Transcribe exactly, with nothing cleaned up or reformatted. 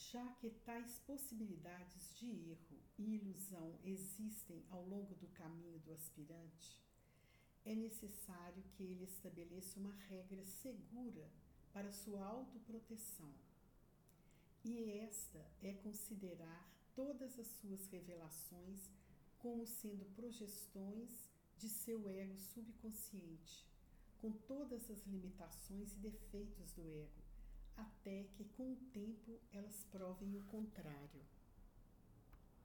Já que tais possibilidades de erro e ilusão existem ao longo do caminho do aspirante, é necessário que ele estabeleça uma regra segura para sua autoproteção. E esta é considerar todas as suas revelações como sendo projeções de seu ego subconsciente, com todas as limitações e defeitos do ego, até que com o tempo elas provem o contrário.